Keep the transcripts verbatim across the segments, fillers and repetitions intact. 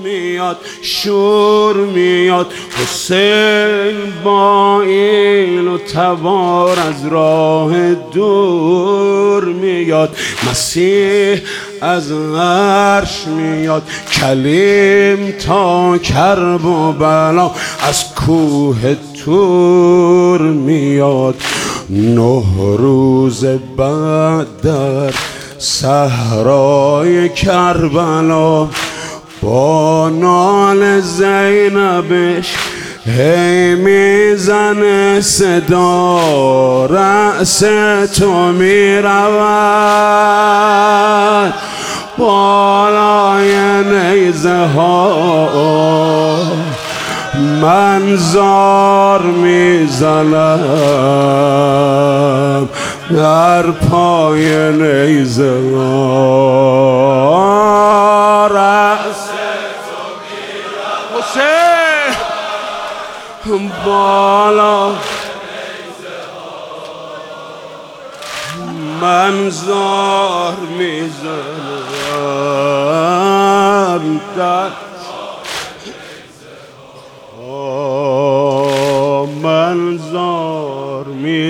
میاد شور میاد. حسین با ایل و تبار از راه دور میاد. مسیح از عرش میاد. کلیم تا کرب و بلا از کوه تور میاد. نه روز بعد در صحرای کربلا با نال زینبش هی میزنه صدا رأس تو میرود بالای نیزه ها. من زار میزنم در پای نیزه ها. رأس تو میرود حسین بالا من زار میزنم در من زار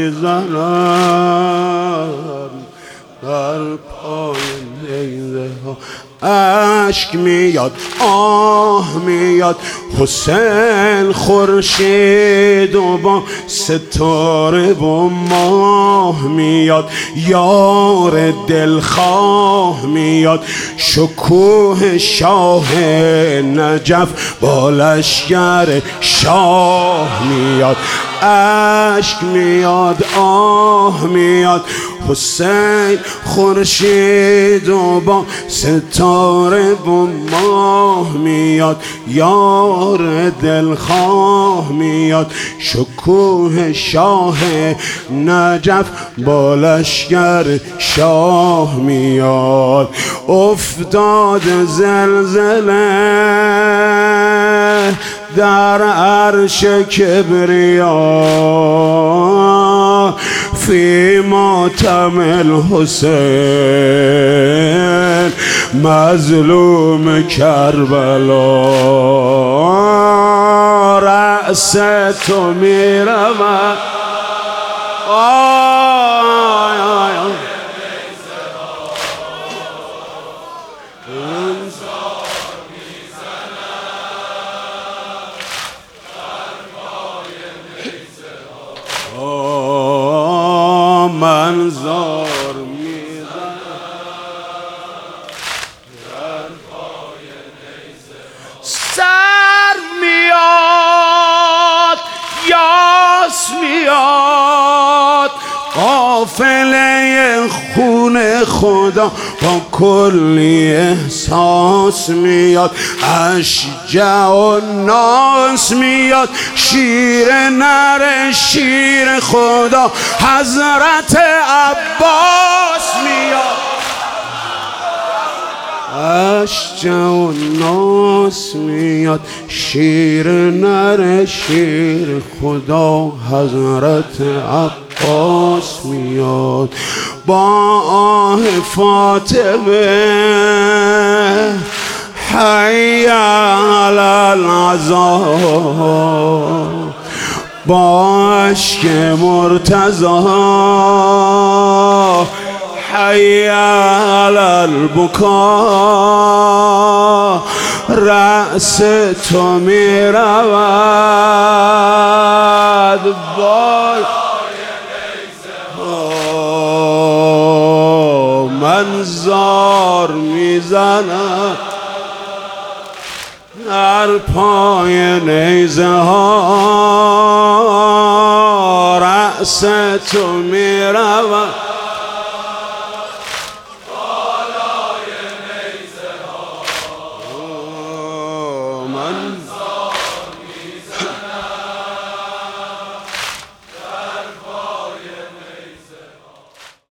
میزنم در پای نیزه ها. اشک میاد آه میاد حسین خورشید و با ستاره و ماه میاد. یار دلخواه میاد شکوه شاه نجف با لشکر شاه میاد. اشک میاد آه میاد حسین خورشید و با ستاره و ماه میاد. یار دلخواه میاد شکوه شاه نجف با لشکر شاه میاد. افتاد زلزله در عرش کبریا فی ماتم الحسین مظلوم کربلا. رأس تو میرود من زار میزنم سر میاد یاس میاد قافله خون خدا با کلی احساس میاد. اشجع و ناس میاد شیر نر شیر خدا حضرت عباس میاد. اشجع و ناس میاد شیر نر شیر خدا حضرت عباس میاد. با آه فاطمه حی علی العزا با اشک مرتضی حی علی البکا. رأس تو میرود بال من زار میزنم در پای نیزه ها. رأس تو میرود بالای نیزه ها. من